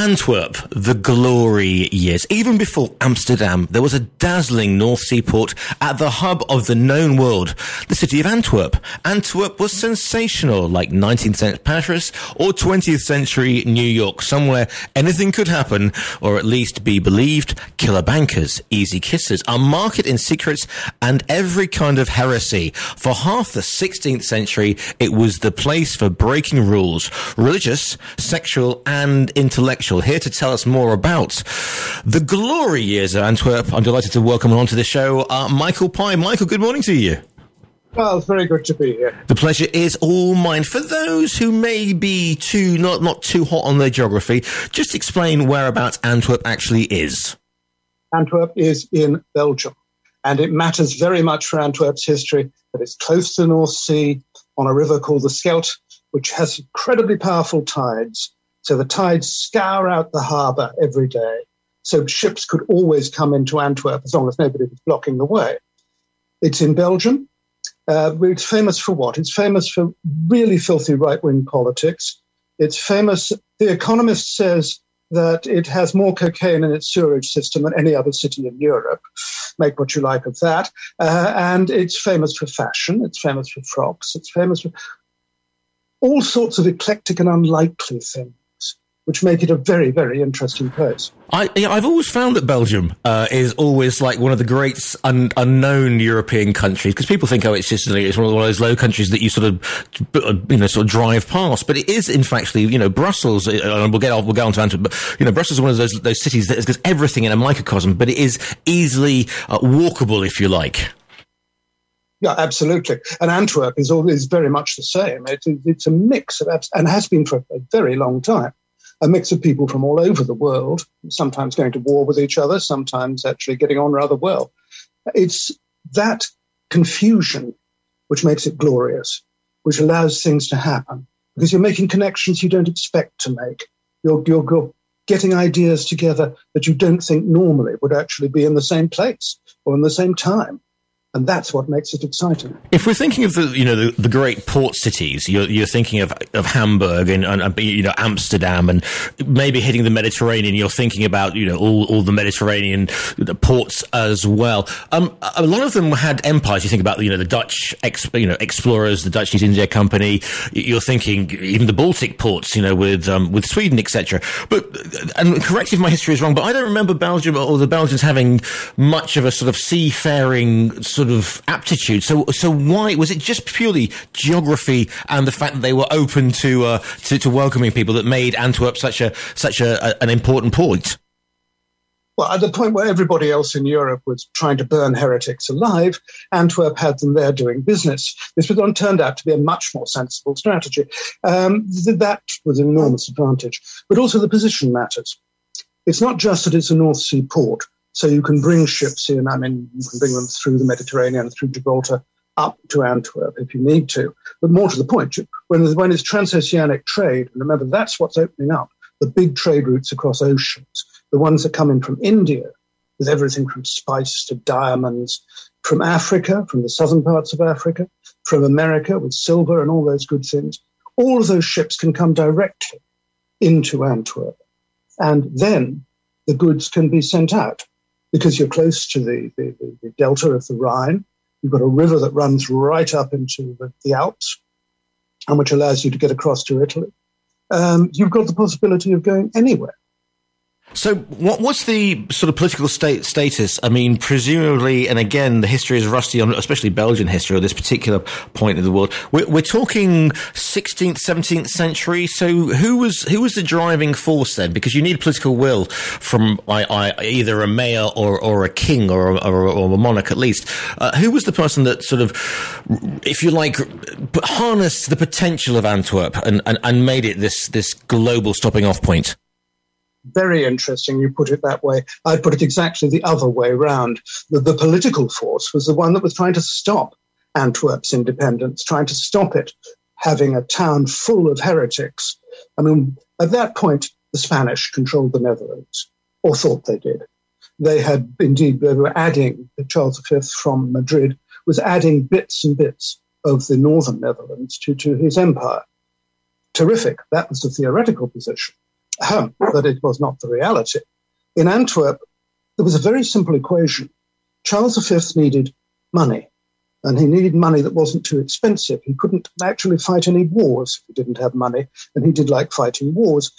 Antwerp, the glory years. Even before Amsterdam, there was a dazzling North Sea port at the hub of the known world, the city of Antwerp. Antwerp was sensational, like 19th century Paris or 20th century New York, somewhere anything could happen, or at least be believed. Killer bankers, easy kisses, a market in secrets, and every kind of heresy. For half the 16th century, it was the place for breaking rules, religious, sexual, and intellectual. Here to tell us more about the glory years of Antwerp, I'm delighted to welcome on to the show Michael Pye. Michael, good morning to you. Well, it's very good to be here. The pleasure is all mine. For those who may be not too hot on their geography, just explain whereabouts Antwerp actually is. Antwerp is in Belgium, and it matters very much for Antwerp's history that it's close to the North Sea on a river called the Scheldt, which has incredibly powerful tides. So the tides scour out the harbour every day. So ships could always come into Antwerp as long as nobody was blocking the way. It's in Belgium. It's famous for what? It's famous for really filthy right-wing politics. It's famous, The Economist says that it has more cocaine in its sewerage system than any other city in Europe. Make what you like of that. And it's famous for fashion. It's famous for frocks. It's famous for all sorts of eclectic and unlikely things, which make it a very, very interesting place. I've always found that Belgium is always like one of the great unknown European countries, because people think, it's just it's one of those low countries that you sort of drive past. But it is, in fact, Brussels. And we'll go on to Antwerp. But Brussels is one of those cities that has everything in a microcosm, but it is easily walkable, if you like. Yeah, absolutely. And Antwerp is very much the same. It's a mix of, and has been for a very long time, a mix of people from all over the world, sometimes going to war with each other, sometimes actually getting on rather well. It's that confusion which makes it glorious, which allows things to happen, because you're making connections you don't expect to make. You're getting ideas together that you don't think normally would actually be in the same place or in the same time. And that's what makes it exciting. If we're thinking of the great port cities, you're thinking of Hamburg and Amsterdam, and maybe hitting the Mediterranean. You're thinking about all the Mediterranean ports as well. A lot of them had empires. You think about the Dutch explorers, the Dutch East India Company. You're thinking even the Baltic ports, with Sweden, etc. And correct if my history is wrong, but I don't remember Belgium or the Belgians having much of a sort of seafaring sort of aptitude. So why was it just purely geography and the fact that they were open to welcoming people that made Antwerp such an important point? Well, at the point where everybody else in Europe was trying to burn heretics alive, Antwerp had them there doing business. This turned out to be a much more sensible strategy. That was an enormous advantage. But also the position matters. It's not just that it's a North Sea port, so you can bring ships in. I mean, you can bring them through the Mediterranean, through Gibraltar, up to Antwerp if you need to. But more to the point, when it's transoceanic trade, and remember, that's what's opening up, the big trade routes across oceans, the ones that come in from India, with everything from spice to diamonds, from Africa, from the southern parts of Africa, from America with silver and all those good things. All of those ships can come directly into Antwerp. And then the goods can be sent out, because you're close to the delta of the Rhine. You've got a river that runs right up into the Alps, and which allows you to get across to Italy. You've got the possibility of going anywhere. So what's the sort of political status? I mean, presumably, and again, the history is rusty on, especially Belgian history, or this particular point of the world. We're talking 16th, 17th century. So who was the driving force then? Because you need political will from either a mayor or a king or a monarch at least. Who was the person that sort of, if you like, harnessed the potential of Antwerp and made it this global stopping off point? Very interesting you put it that way. I'd put it exactly the other way round. The political force was the one that was trying to stop Antwerp's independence, trying to stop it having a town full of heretics. I mean, at that point, the Spanish controlled the Netherlands, or thought they did. They were adding, Charles V from Madrid was adding bits and bits of the northern Netherlands to his empire. Terrific. That was the theoretical position. but it was not the reality. In Antwerp, there was a very simple equation. Charles V needed money, and he needed money that wasn't too expensive. He couldn't actually fight any wars if he didn't have money, and he did like fighting wars.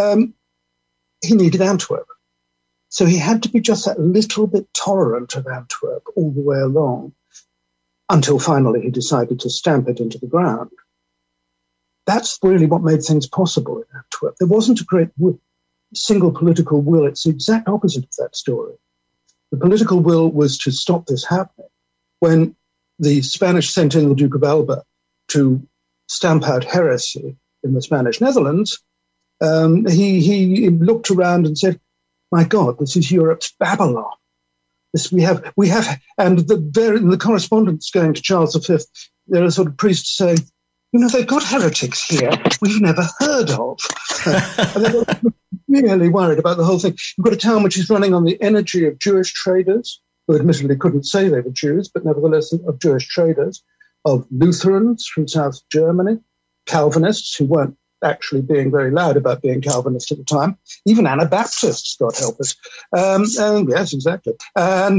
He needed Antwerp. So he had to be just that little bit tolerant of Antwerp all the way along, until finally he decided to stamp it into the ground. That's really what made things possible in Antwerp. There wasn't a great single political will. It's the exact opposite of that story. The political will was to stop this happening. When the Spanish sent in the Duke of Alba to stamp out heresy in the Spanish Netherlands, he looked around and said, "My God, this is Europe's Babylon. This we have, and the correspondence going to Charles V, there are sort of priests saying, they've got heretics here we've never heard of." And they're really worried about the whole thing. You've got a town which is running on the energy of Jewish traders, who admittedly couldn't say they were Jews, but nevertheless of Jewish traders, of Lutherans from South Germany, Calvinists who weren't actually being very loud about being Calvinist at the time, even Anabaptists, God help us. Yes, exactly. And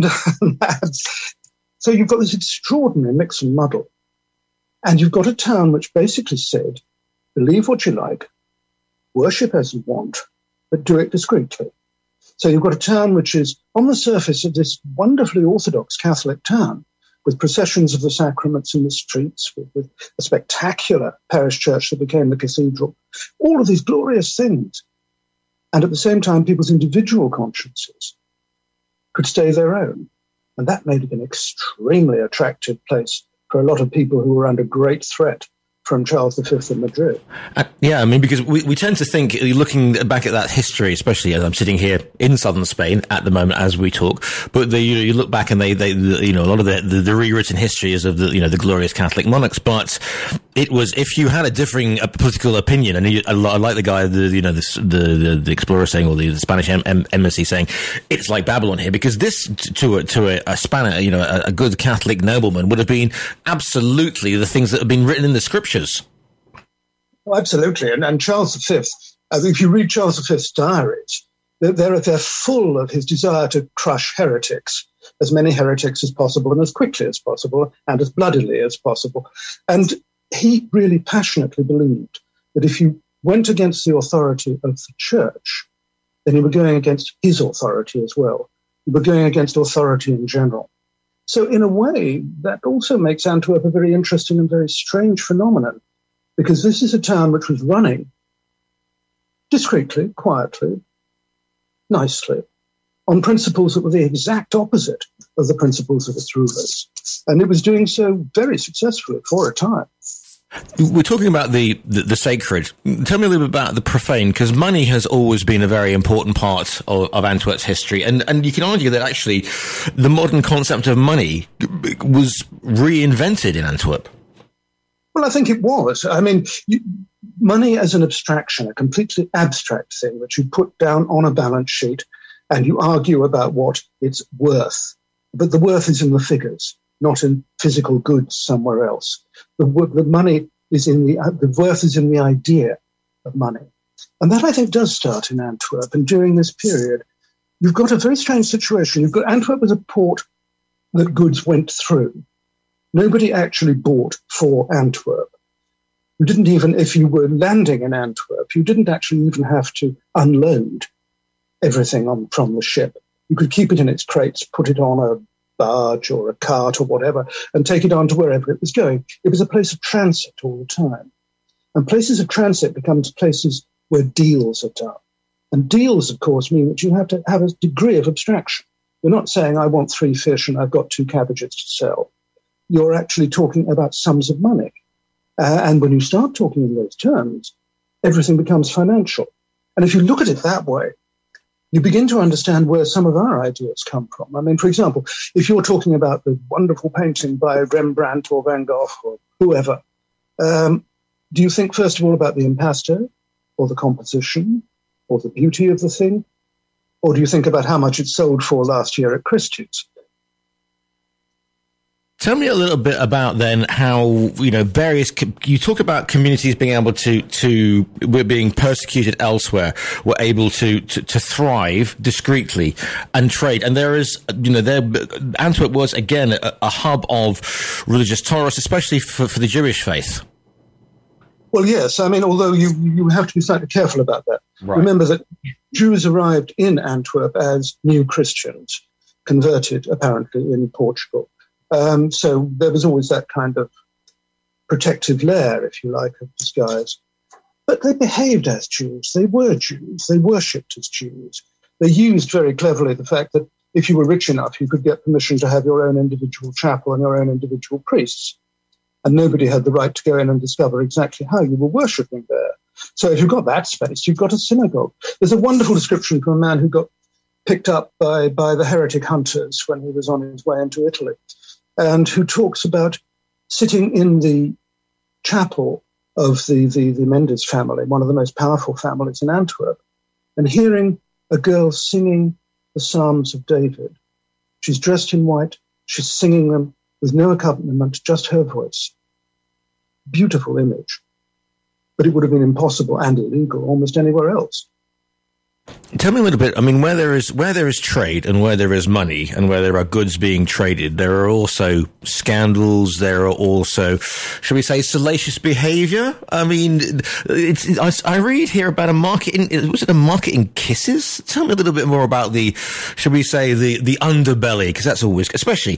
so you've got this extraordinary mix and muddle. And you've got a town which basically said, believe what you like, worship as you want, but do it discreetly. So you've got a town which is on the surface of this wonderfully Orthodox Catholic town, with processions of the sacraments in the streets, with a spectacular parish church that became the cathedral, all of these glorious things. And at the same time, people's individual consciences could stay their own. And that made it an extremely attractive place for a lot of people who were under great threat from Charles V in Madrid. Because we tend to think, looking back at that history, especially as I'm sitting here in southern Spain at the moment as we talk, but you look back and they a lot of the rewritten history is of the glorious Catholic monarchs, but it was, if you had a differing political opinion, and I like the guy, the explorer saying, or the Spanish embassy saying, it's like Babylon here, because this to a Spanish, a good Catholic nobleman would have been absolutely the things that have been written in the scriptures. Oh, absolutely. And Charles V, if you read Charles V's diaries, they're full of his desire to crush heretics, as many heretics as possible and as quickly as possible and as bloodily as possible. And he really passionately believed that if you went against the authority of the church, then you were going against his authority as well. You were going against authority in general. So in a way, that also makes Antwerp a very interesting and very strange phenomenon, because this is a town which was running discreetly, quietly, nicely, on principles that were the exact opposite of the principles of its rulers. And it was doing so very successfully for a time. We're talking about the sacred. Tell me a little bit about the profane, because money has always been a very important part of Antwerp's history. And you can argue that actually the modern concept of money was reinvented in Antwerp. Well, I think it was. I mean, money as an abstraction, a completely abstract thing that you put down on a balance sheet and you argue about what it's worth. But the worth is in the figures, not in physical goods somewhere else. The money is the worth is in the idea of money. And that, I think, does start in Antwerp. And during this period, you've got a very strange situation. You've got Antwerp as a port that goods went through. Nobody actually bought for Antwerp. You didn't even, if you were landing in Antwerp, you didn't actually even have to unload everything from the ship. You could keep it in its crates, put it on a barge or a cart or whatever, and take it on to wherever it was going. It was a place of transit all the time. And places of transit becomes places where deals are done. And deals, of course, mean that you have to have a degree of abstraction. You're not saying, I want 3 fish and I've got 2 cabbages to sell. You're actually talking about sums of money. And when you start talking in those terms, everything becomes financial. And if you look at it that way, you begin to understand where some of our ideas come from. I mean, for example, if you're talking about the wonderful painting by Rembrandt or Van Gogh or whoever, do you think, first of all, about the impasto or the composition or the beauty of the thing? Or do you think about how much it sold for last year at Christie's? Tell me a little bit about then how, you talk about communities being able to we're being persecuted elsewhere, were able to thrive discreetly and trade. And there is, Antwerp was again a hub of religious tolerance, especially for the Jewish faith. Well, yes. I mean, although you have to be slightly careful about that. Right. Remember that Jews arrived in Antwerp as new Christians, converted apparently in Portugal. So there was always that kind of protective layer, if you like, of disguise. But they behaved as Jews. They were Jews. They worshipped as Jews. They used very cleverly the fact that if you were rich enough, you could get permission to have your own individual chapel and your own individual priests. And nobody had the right to go in and discover exactly how you were worshipping there. So if you've got that space, you've got a synagogue. There's a wonderful description from a man who got picked up by the heretic hunters when he was on his way into Italy, and who talks about sitting in the chapel of the Mendes family, one of the most powerful families in Antwerp, and hearing a girl singing the Psalms of David. She's dressed in white. She's singing them with no accompaniment, just her voice. Beautiful image. But it would have been impossible and illegal almost anywhere else. Tell me a little bit. I mean, where there is trade and where there is money and where there are goods being traded, there are also scandals. There are also, shall we say, salacious behaviour. I mean, I read here about a market in kisses? Tell me a little bit more about the, shall we say, the underbelly, because that's always, especially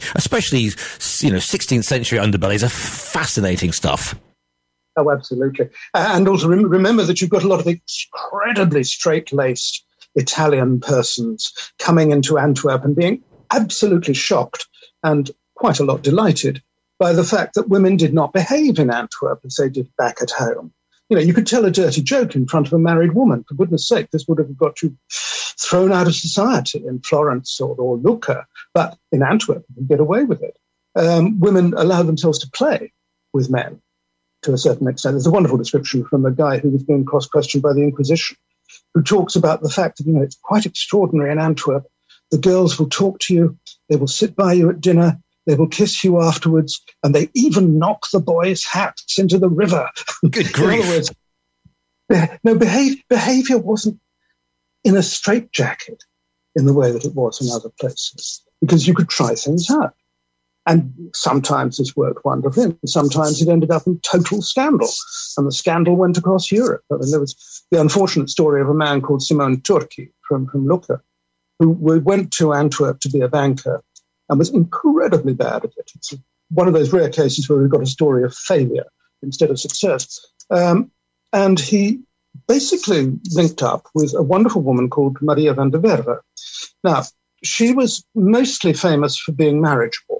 16th century underbellies are fascinating stuff. Oh, absolutely. And also remember that you've got a lot of incredibly straight-laced Italian persons coming into Antwerp and being absolutely shocked and quite a lot delighted by the fact that women did not behave in Antwerp as they did back at home. You could tell a dirty joke in front of a married woman. For goodness sake, this would have got you thrown out of society in Florence or Lucca. But in Antwerp, you could get away with it. Women allow themselves to play with men to a certain extent. There's a wonderful description from a guy who was being cross-questioned by the Inquisition, who talks about the fact that, it's quite extraordinary in Antwerp. The girls will talk to you, they will sit by you at dinner, they will kiss you afterwards, and they even knock the boys' hats into the river. Good grief. In other words, behavior wasn't in a straitjacket in the way that it was in other places, because you could try things out. And sometimes this worked wonderfully, and sometimes it ended up in total scandal. And the scandal went across Europe. I mean, there was the unfortunate story of a man called Simon Turki from Lucca, who went to Antwerp to be a banker and was incredibly bad at it. It's one of those rare cases where we've got a story of failure instead of success. And he basically linked up with a wonderful woman called Maria van der Werve. Now, she was mostly famous for being marriageable.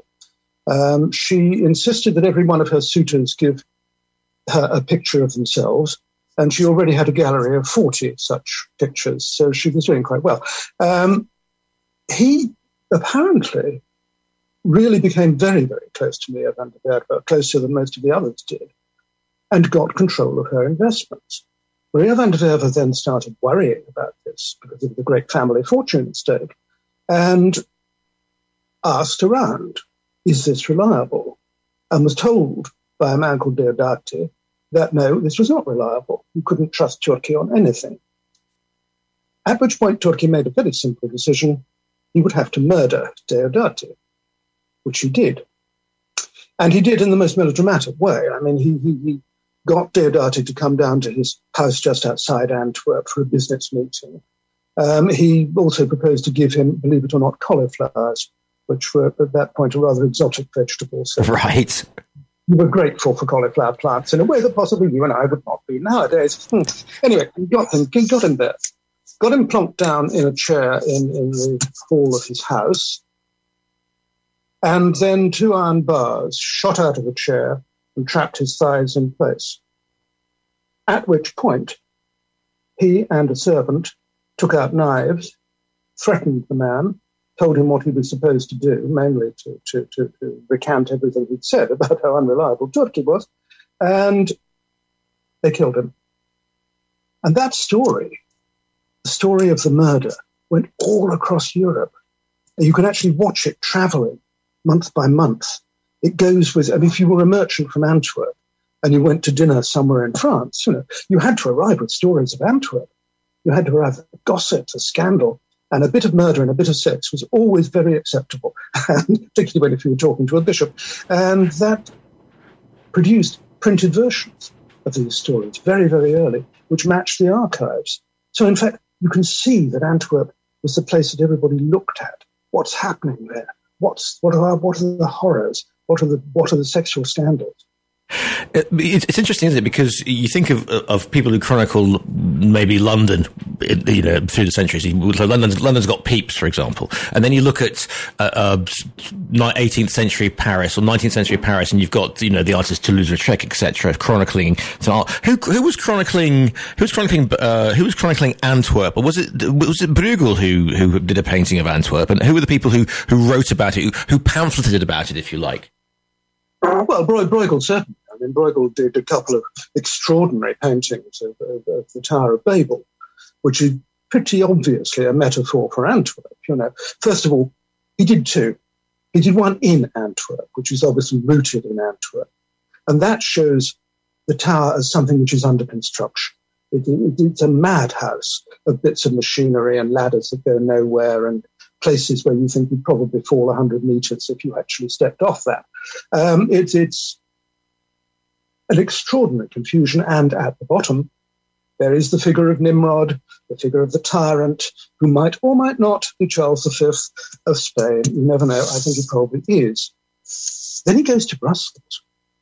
She insisted that every one of her suitors give her a picture of themselves, and she already had a gallery of 40 such pictures, so she was doing quite well. He apparently really became very, very close to Maria van der Werve, closer than most of the others did, and got control of her investments. Maria van der Werve then started worrying about this because of the great family fortune at stake, and asked around, is this reliable? And was told by a man called Deodati that no, this was not reliable. You couldn't trust Turki on anything. At which point Turki made a very simple decision. He would have to murder Deodati, which he did. And he did in the most melodramatic way. I mean, he got Deodati to come down to his house just outside Antwerp for a business meeting. He also proposed to give him, believe it or not, cauliflowers, which were at that point a rather exotic vegetable. So right. We were grateful for cauliflower plants in a way that possibly you and I would not be nowadays. Anyway, he got him there. Got him plonked down in a chair in the hall of his house. And then 2 iron bars shot out of the chair and trapped his thighs in place. At which point, he and a servant took out knives, threatened the man, told him what he was supposed to do, mainly to recant everything he'd said about how unreliable Turki was, and they killed him. And that story, the story of the murder, went all across Europe. You can actually watch it traveling month by month It goes with, I mean, if you were a merchant from Antwerp and you went to dinner somewhere in France, you had to arrive with stories of Antwerp. You had to arrive with gossip, a scandal, and a bit of murder and a bit of sex was always very acceptable, particularly if you were talking to a bishop. And that produced printed versions of these stories very, very early, which matched the archives. So, in fact, you can see that Antwerp was the place that everybody looked at. What's happening there? What are the horrors? What are the sexual scandals? It's interesting, isn't it? Because you think of people who chronicle maybe London, through the centuries. So London's got Pepys, for example, and then you look at 18th century Paris or 19th century Paris, and you've got the artist Toulouse-Lautrec, etc., chronicling. So who was chronicling Antwerp? Or was it Bruegel who did a painting of Antwerp? And who were the people who wrote about it, who pamphleted about it, if you like? Well, Bruegel certainly. I mean, Bruegel did a couple of extraordinary paintings of the Tower of Babel, which is pretty obviously a metaphor for Antwerp. First of all, he did two. He did one in Antwerp, which is obviously rooted in Antwerp, and that shows the tower as something which is under construction. It's a madhouse of bits of machinery and ladders that go nowhere and places where you think you'd probably fall 100 meters if you actually stepped off that. It's an extraordinary confusion, and at the bottom there is the figure of Nimrod, the figure of the tyrant, who might or might not be Charles V of Spain. You never know. I think he probably is. Then he goes to Brussels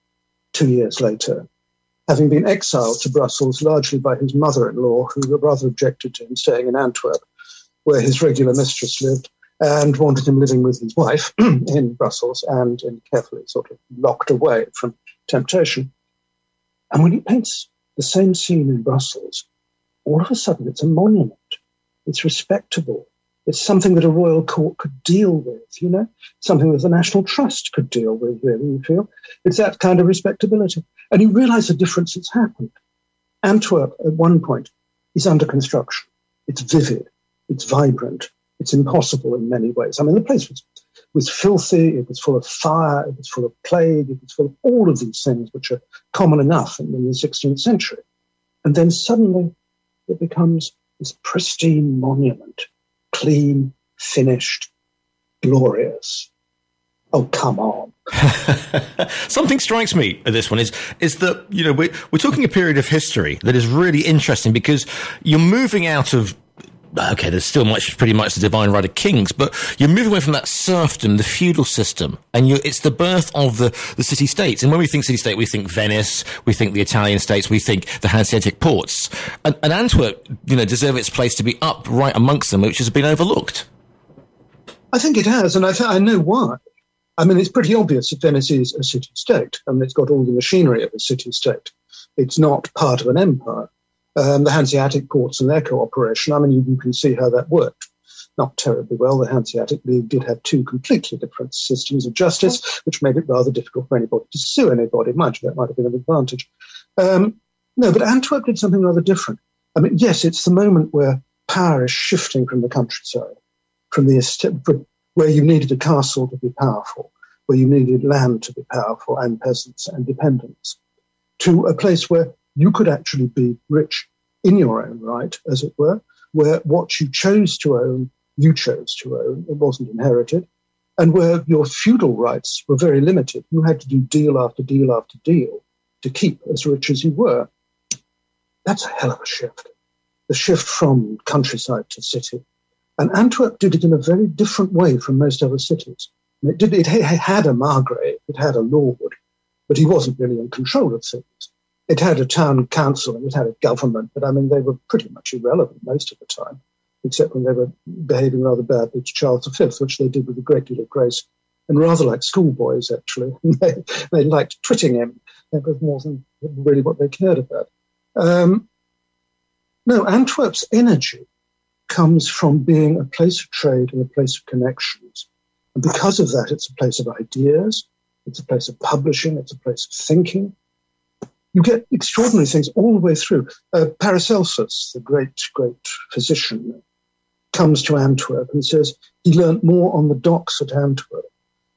2 years later, having been exiled to Brussels largely by his mother-in-law, who rather objected to him staying in Antwerp, where his regular mistress lived, and wanted him living with his wife in Brussels and carefully sort of locked away from temptation. And when he paints the same scene in Brussels, all of a sudden it's a monument. It's respectable. It's something that a royal court could deal with, something that the National Trust could deal with, really, you feel. It's that kind of respectability. And you realise the difference that's happened. Antwerp, at one point, is under construction. It's vivid. It's vibrant. It's impossible in many ways. I mean, the place was filthy. It was full of fire. It was full of plague. It was full of all of these things which are common enough in the 16th century. And then suddenly it becomes this pristine monument, clean, finished, glorious. Oh, come on. Something strikes me at this one is that, we're talking a period of history that is really interesting because you're moving out of, okay, there's still pretty much the divine right of kings, but you're moving away from that serfdom, the feudal system, and it's the birth of the city-states. And when we think city-state, we think Venice, we think the Italian states, we think the Hanseatic ports. And Antwerp, deserve its place to be up right amongst them, which has been overlooked. I think it has, and I know why. I mean, it's pretty obvious that Venice is a city-state, and it's got all the machinery of a city-state. It's not part of an empire. The Hanseatic ports and their cooperation, I mean, you can see how that worked. Not terribly well. The Hanseatic League did have two completely different systems of justice, which made it rather difficult for anybody to sue anybody. Mind you, that might have been an advantage. No, but Antwerp did something rather different. I mean, yes, it's the moment where power is shifting from the countryside, from where you needed a castle to be powerful, where you needed land to be powerful, and peasants and dependents, to a place where you could actually be rich in your own right, as it were, where what you chose to own, you chose to own. It wasn't inherited. And where your feudal rights were very limited. You had to do deal after deal after deal to keep as rich as you were. That's a hell of a shift. The shift from countryside to city. And Antwerp did it in a very different way from most other cities. It had a margrave, it had a lord, but he wasn't really in control of things. It had a town council and it had a government, but I mean, they were pretty much irrelevant most of the time, except when they were behaving rather badly to Charles V, which they did with a great deal of grace, and rather like schoolboys, actually. They liked twitting him. That was more than really what they cared about. No, Antwerp's energy comes from being a place of trade and a place of connections. And because of that, it's a place of ideas, it's a place of publishing, it's a place of thinking. You get extraordinary things all the way through. Paracelsus, the great physician, comes to Antwerp and says he learnt more on the docks at Antwerp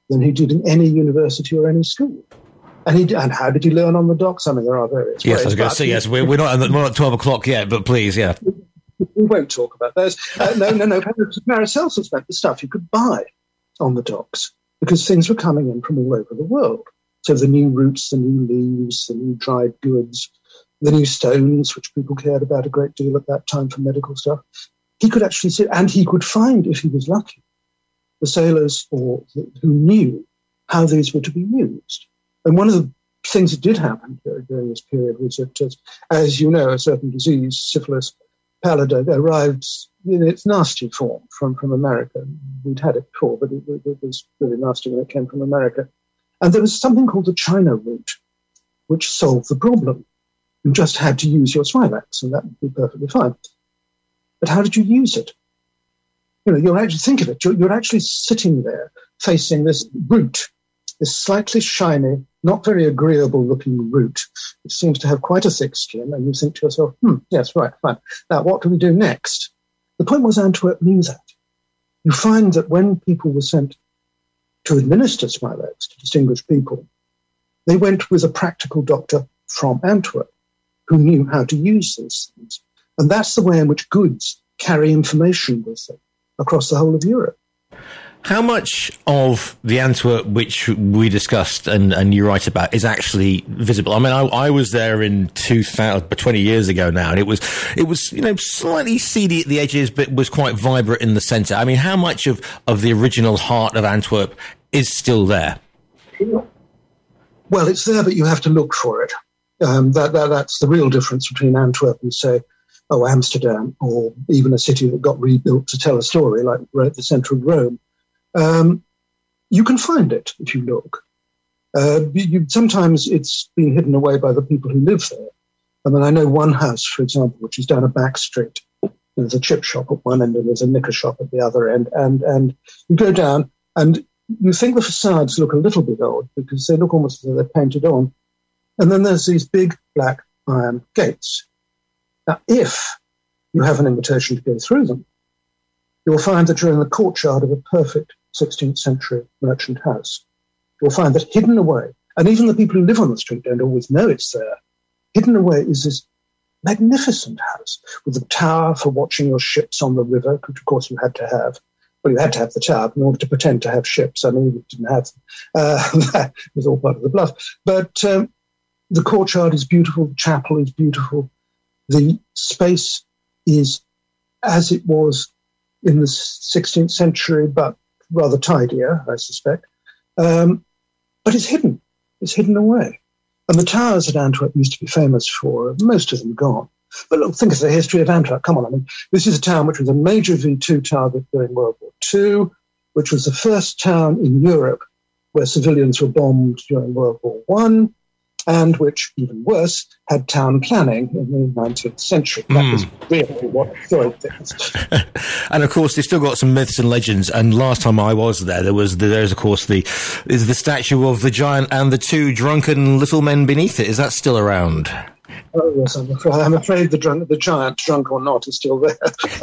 than he did in any university or any school. And how did he learn on the docks? I mean, there are various ways. Yes, I was going to say, yes, we're not at 12 o'clock yet, but please, yeah. We won't talk about those. No. Paracelsus spent the stuff you could buy on the docks because things were coming in from all over the world. So the new roots, the new leaves, the new dried goods, the new stones, which people cared about a great deal at that time for medical stuff. He could actually sit, and he could find, if he was lucky, the sailors who knew how these were to be used. And one of the things that did happen during this period was that, as you know, a certain disease, syphilis pallida, arrived in its nasty form from America. We'd had it before, but it was really nasty when it came from America. And there was something called the China route, which solved the problem. You just had to use your Swilax, and that would be perfectly fine. But how did you use it? You're actually, think of it, you're actually sitting there facing this root, this slightly shiny, not very agreeable looking root, which seems to have quite a thick skin, and you think to yourself, yes, right, fine. Now, what do we do next? The point was Antwerp knew that. You find that when people were sent to administer Smilax to distinguished people, they went with a practical doctor from Antwerp who knew how to use these things. And that's the way in which goods carry information with them across the whole of Europe. How much of the Antwerp which we discussed and you write about is actually visible? I mean, I was there in 2000, 20 years ago now, and it was slightly seedy at the edges, but was quite vibrant in the centre. I mean, how much of the original heart of Antwerp is still there? Well, it's there, but you have to look for it. That's the real difference between Antwerp and, say, Amsterdam, or even a city that got rebuilt to tell a story, like the centre of Rome. You can find it if you look. Sometimes it's been hidden away by the people who live there. I mean, I know one house, for example, which is down a back street. There's a chip shop at one end and there's a knicker shop at the other end. And you go down and you think the facades look a little bit odd because they look almost as though they're painted on. And then there's these big black iron gates. Now, if you have an invitation to go through them, you'll find that you're in the courtyard of a perfect 16th century merchant house. You'll find that hidden away, and even the people who live on the street don't always know it's there, hidden away is this magnificent house with a tower for watching your ships on the river, which of course you had to have. Well, you had to have the tower in order to pretend to have ships. I mean, you didn't have them. That was all part of the bluff. But the courtyard is beautiful, the chapel is beautiful, the space is as it was in the 16th century, but rather tidier, I suspect. But it's hidden. It's hidden away. And the towers at Antwerp used to be famous for, most of them gone. But look, think of the history of Antwerp. Come on, I mean, this is a town which was a major V2 target during World War II, which was the first town in Europe where civilians were bombed during World War I, and which, even worse, had town planning in the 19th century. That was really what destroyed things. And of course, they've still got some myths and legends. And last time I was there, there's of course the statue of the giant and the two drunken little men beneath it. Is that still around? Oh yes, I'm afraid the giant, drunk or not, is still there.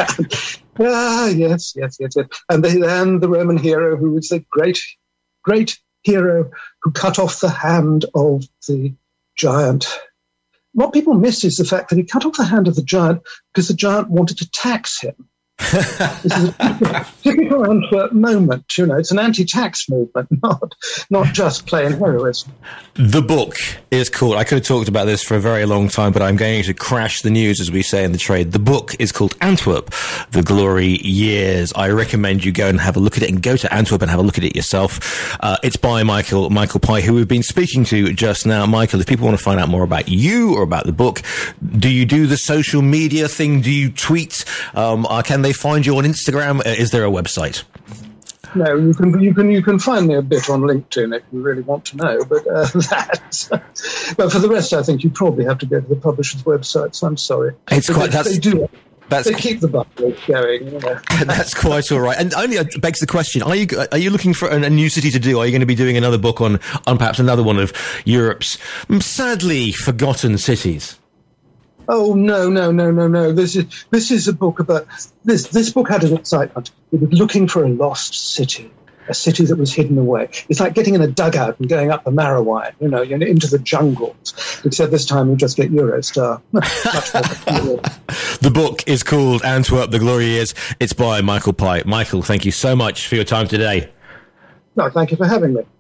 Yes. And the Roman hero who was the great hero who cut off the hand of the giant. What people miss is the fact that he cut off the hand of the giant because the giant wanted to tax him. This is a typical Antwerp moment, it's an anti-tax movement, not just plain heroism. The book is called, I could have talked about this for a very long time, but I'm going to crash the news, as we say in the trade. The book is called Antwerp, The Glory Years. I recommend you go and have a look at it, and go to Antwerp and have a look at it yourself. It's by Michael Pye, who we've been speaking to just now. Michael, if people want to find out more about you or about the book, do you do the social media thing? Do you tweet? Can they find you on Instagram? Is there a website? No, you can find me a bit on LinkedIn if you really want to know, but but for the rest, I think you probably have to go to the publisher's websites. I'm sorry. They keep the bubble going. That's quite all right. And only begs the question: Are you looking for a new city to do? Are you going to be doing another book on perhaps another one of Europe's sadly forgotten cities? Oh no! This is a book about this. This book had an excitement. It was looking for a lost city, a city that was hidden away. It's like getting in a dugout and going up the Marawine, you're into the jungles. Except this time you just get Eurostar. Much more. The book is called Antwerp, The Glory Years. It's by Michael Pye. Michael, thank you so much for your time today. No, thank you for having me.